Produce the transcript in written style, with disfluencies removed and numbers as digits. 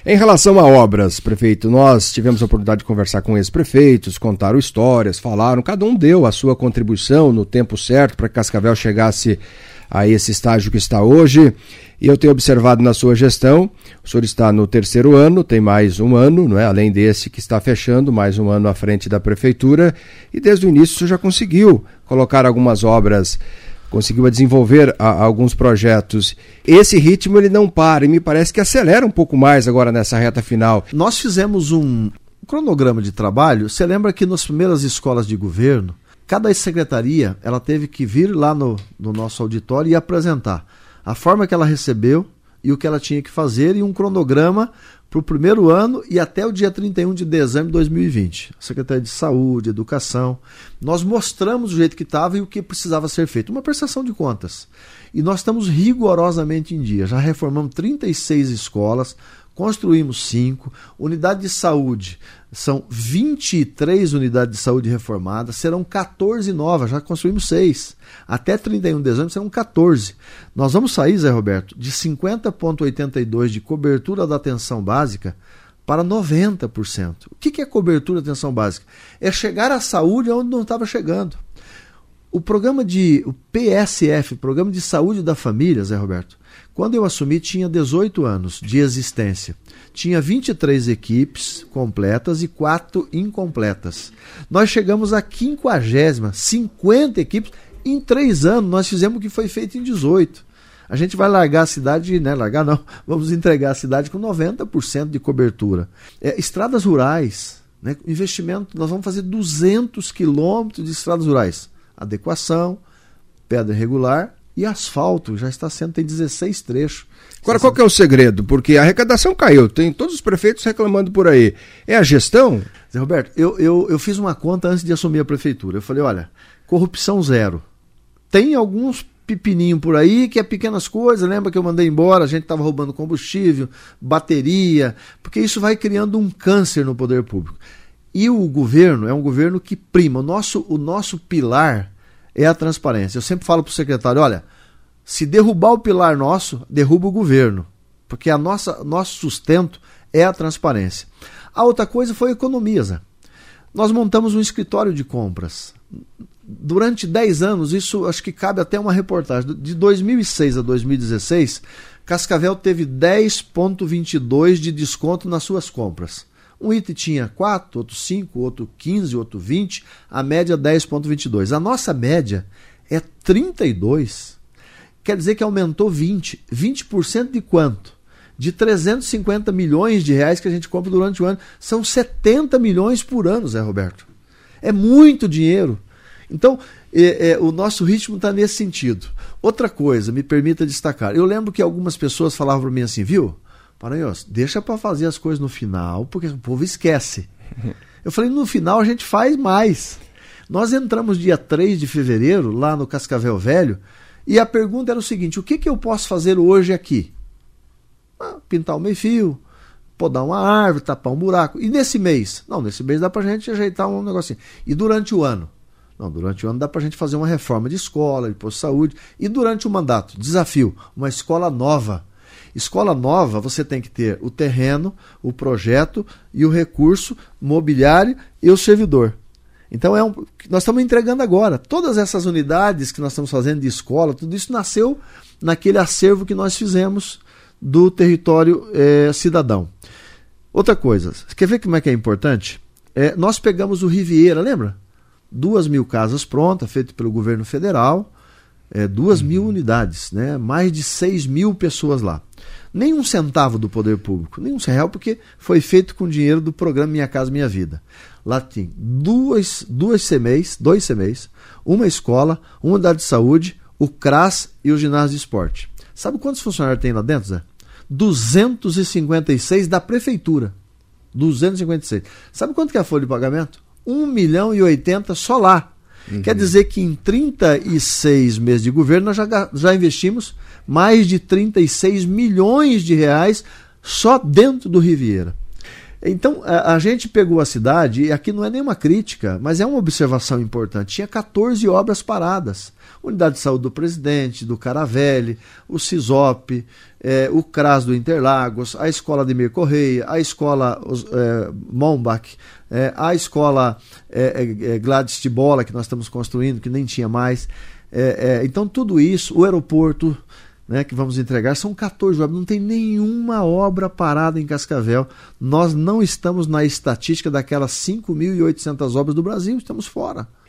Em relação a obras, prefeito, nós tivemos a oportunidade de conversar com ex-prefeitos, contaram histórias, falaram, cada um deu a sua contribuição no tempo certo para que Cascavel chegasse a esse estágio que está hoje. E eu tenho observado na sua gestão, o senhor está no 3º ano, tem mais um ano, não é? Além desse que está fechando, mais um ano à frente da prefeitura, e desde o início o senhor já conseguiu colocar algumas obras, conseguiu desenvolver alguns projetos. Esse ritmo ele não para e me parece que acelera um pouco mais agora nessa reta final. Nós fizemos um cronograma de trabalho. Você lembra que nas primeiras escolas de governo, cada secretaria ela teve que vir lá no nosso auditório e apresentar a forma que ela recebeu e o que ela tinha que fazer e um cronograma para o primeiro ano e até o dia 31 de dezembro de 2020. Secretaria de Saúde, Educação. Nós mostramos o jeito que estava e o que precisava ser feito. Uma prestação de contas. E nós estamos rigorosamente em dia. Já reformamos 36 escolas, construímos 5. Unidade de saúde, são 23 unidades de saúde reformadas, serão 14 novas, já construímos 6. Até 31 de dezembro serão 14. Nós vamos sair, Zé Roberto, de 50,82% de cobertura da atenção básica para 90%. O que é cobertura da atenção básica? É chegar à saúde onde não estava chegando. O PSF, Programa de Saúde da Família, Zé Roberto, quando eu assumi tinha 18 anos de existência. Tinha 23 equipes completas e 4 incompletas. Nós chegamos à 50ª, 50 equipes. Em 3 anos nós fizemos o que foi feito em 18. A gente vai largar a cidade, vamos entregar a cidade com 90% de cobertura. Estradas rurais, né? Investimento, nós vamos fazer 200 quilômetros de estradas rurais. Adequação, pedra irregular e asfalto, já está sendo, tem 16 trechos. Agora, qual que é o segredo? Porque a arrecadação caiu, tem todos os prefeitos reclamando por aí. É a gestão? Zé Roberto, eu fiz uma conta antes de assumir a prefeitura. Eu falei, olha, corrupção zero. Tem alguns pepininho por aí que é pequenas coisas, lembra que eu mandei embora, a gente estava roubando combustível, bateria, porque isso vai criando um câncer no poder público. E o governo é um governo que prima. O nosso pilar é a transparência. Eu sempre falo para o secretário, olha, se derrubar o pilar nosso, derruba o governo. Porque nosso sustento é a transparência. A outra coisa foi a economia, Zé. Nós montamos um escritório de compras. Durante 10 anos, isso acho que cabe até uma reportagem. De 2006 a 2016, Cascavel teve 10,22% de desconto nas suas compras. Um item tinha 4, outro 5, outro 15, outro 20, a média 10,22. A nossa média é 32. Quer dizer que aumentou 20. 20% de quanto? De 350 milhões de reais que a gente compra durante o ano. São 70 milhões por ano, Zé Roberto. É muito dinheiro. Então, o nosso ritmo está nesse sentido. Outra coisa, me permita destacar. Eu lembro que algumas pessoas falavam para mim assim, viu? Paranhos, deixa para fazer as coisas no final, porque o povo esquece. Eu falei, no final a gente faz mais. Nós entramos dia 3 de fevereiro, lá no Cascavel Velho, e a pergunta era o seguinte, o que eu posso fazer hoje aqui? Pintar o meio-fio, podar uma árvore, tapar um buraco. E nesse mês? Não, nesse mês dá para a gente ajeitar um negocinho. E durante o ano? Não, durante o ano dá para a gente fazer uma reforma de escola, de posto de saúde. E durante o mandato? Desafio, uma escola nova. Escola nova, você tem que ter o terreno, o projeto e o recurso mobiliário e o servidor. Então nós estamos entregando agora. Todas essas unidades que nós estamos fazendo de escola, tudo isso nasceu naquele acervo que nós fizemos do território cidadão. Outra coisa, você quer ver como é que é importante? Nós pegamos o Riviera, lembra? 2.000 casas prontas, feito pelo governo federal, 2.000 unidades, né? Mais de 6.000 pessoas lá. Nem um centavo do poder público, nem um real, porque foi feito com dinheiro do programa Minha Casa Minha Vida. Lá tem dois CMEs, uma escola, uma unidade de saúde, o CRAS e o ginásio de esporte. Sabe quantos funcionários tem lá dentro, Zé? 256 da prefeitura. 256. Sabe quanto que é a folha de pagamento? 1.080.000 só lá. Uhum. Quer dizer que em 36 meses de governo nós já investimos mais de 36 milhões de reais só dentro do Riviera. Então, a gente pegou a cidade, e aqui não é nenhuma crítica, mas é uma observação importante. Tinha 14 obras paradas. Unidade de Saúde do Presidente, do Caravelli, o CISOP, o CRAS do Interlagos, a Escola Ademir Correia, a Escola Mombach, a Escola Gladys Tibola, que nós estamos construindo, que nem tinha mais. Então, tudo isso, o aeroporto, né, que vamos entregar, são 14 obras, não tem nenhuma obra parada em Cascavel. Nós não estamos na estatística daquelas 5.800 obras do Brasil, estamos fora.